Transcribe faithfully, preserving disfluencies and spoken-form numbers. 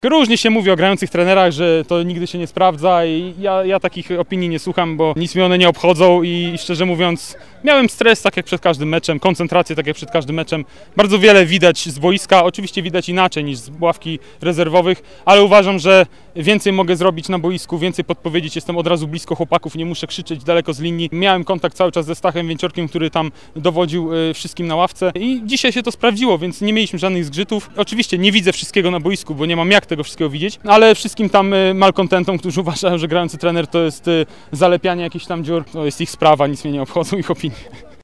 Różnie się mówi o grających trenerach, że to nigdy się nie sprawdza i ja, ja takich opinii nie słucham, bo nic mi one nie obchodzą i szczerze mówiąc miałem stres tak jak przed każdym meczem, koncentrację tak jak przed każdym meczem. Bardzo wiele widać z boiska, oczywiście widać inaczej niż z ławki rezerwowych, ale uważam, że więcej mogę zrobić na boisku, więcej podpowiedzieć, jestem od razu blisko chłopaków, nie muszę krzyczeć daleko z linii. Miałem kontakt cały czas ze Stachem Więciorkiem, który tam dowodził wszystkim na ławce i dzisiaj się to sprawdziło, więc nie mieliśmy żadnych zgrzytów. Oczywiście nie widzę wszystkiego na boisku, bo nie mam jak tego wszystkiego widzieć, ale wszystkim tam malkontentom, którzy uważają, że grający trener to jest zalepianie jakichś tam dziur, to jest ich sprawa, nic mnie nie obchodzą, ich opinie.